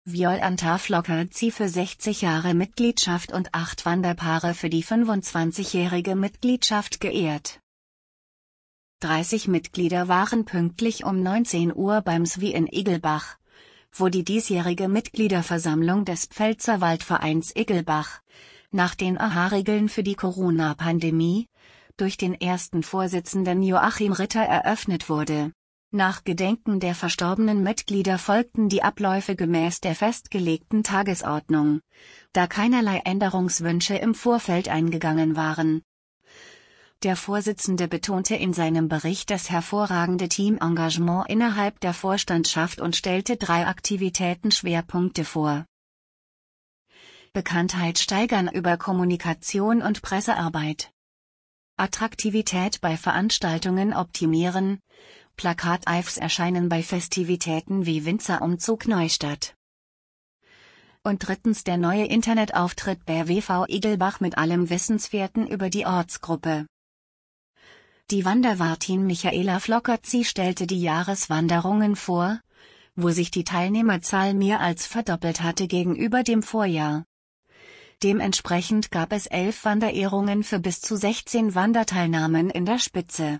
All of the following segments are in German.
Violanta Flockertzi für 60 Jahre Mitgliedschaft und 8 Wanderpaare für die 25-jährige Mitgliedschaft geehrt. 30 Mitglieder waren pünktlich um 19 Uhr beim SWI in Iggelbach, wo die diesjährige Mitgliederversammlung des Pfälzerwald-Vereins Iggelbach, nach den AHA-Regeln für die Corona-Pandemie, durch den ersten Vorsitzenden Joachim Ritter eröffnet wurde. Nach Gedenken der verstorbenen Mitglieder folgten die Abläufe gemäß der festgelegten Tagesordnung, da keinerlei Änderungswünsche im Vorfeld eingegangen waren. Der Vorsitzende betonte in seinem Bericht das hervorragende Teamengagement innerhalb der Vorstandschaft und stellte 3 Aktivitäten-Schwerpunkte vor. Bekanntheit steigern über Kommunikation und Pressearbeit. Attraktivität bei Veranstaltungen optimieren. Plakat-Eifs erscheinen bei Festivitäten wie Winzerumzug Neustadt. Und 3. der neue Internetauftritt bei WV Iggelbach mit allem Wissenswerten über die Ortsgruppe. Die Wanderwartin Michaela Flockertzi stellte die Jahreswanderungen vor, wo sich die Teilnehmerzahl mehr als verdoppelt hatte gegenüber dem Vorjahr. Dementsprechend gab es 11 Wanderehrungen für bis zu 16 Wanderteilnahmen in der Spitze.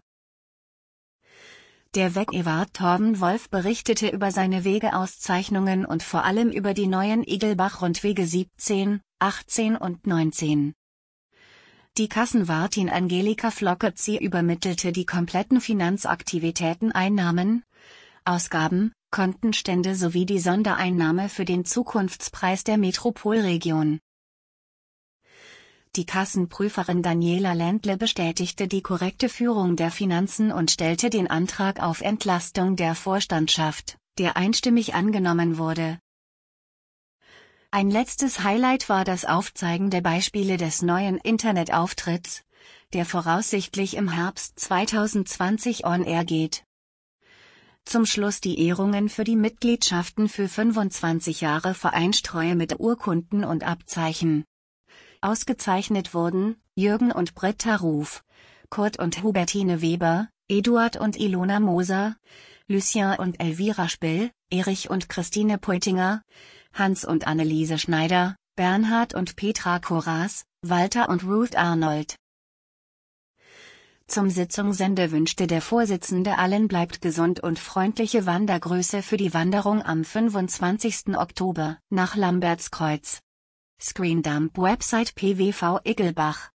Der Weg-Ewart Torben Wolf berichtete über seine Wegeauszeichnungen und vor allem über die neuen Iggelbach-Rundwege 17, 18 und 19. Die Kassenwartin Angelika Flockertzi übermittelte die kompletten Finanzaktivitäten, Einnahmen, Ausgaben, Kontenstände sowie die Sondereinnahme für den Zukunftspreis der Metropolregion. Die Kassenprüferin Daniela Ländle bestätigte die korrekte Führung der Finanzen und stellte den Antrag auf Entlastung der Vorstandschaft, der einstimmig angenommen wurde. Ein letztes Highlight war das Aufzeigen der Beispiele des neuen Internetauftritts, der voraussichtlich im Herbst 2020 on air geht. Zum Schluss die Ehrungen für die Mitgliedschaften für 25 Jahre Vereinstreue mit Urkunden und Abzeichen. Ausgezeichnet wurden Jürgen und Britta Ruf, Kurt und Hubertine Weber, Eduard und Ilona Moser, Lucien und Elvira Spill, Erich und Christine Peutinger, Hans und Anneliese Schneider, Bernhard und Petra Koras, Walter und Ruth Arnold. Zum Sitzungsende wünschte der Vorsitzende allen bleibt gesund und freundliche Wandergrüße für die Wanderung am 25. Oktober nach Lambertskreuz. Screendump Website PWV Iggelbach